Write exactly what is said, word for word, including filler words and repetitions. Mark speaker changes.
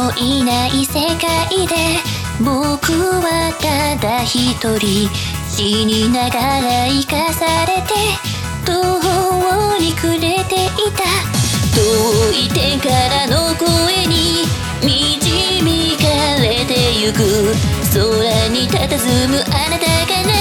Speaker 1: もいない世界で僕はただ一人死にながら生かされて途方に暮れていた。遠い天からの声に導かれてゆく。空に佇むあなたが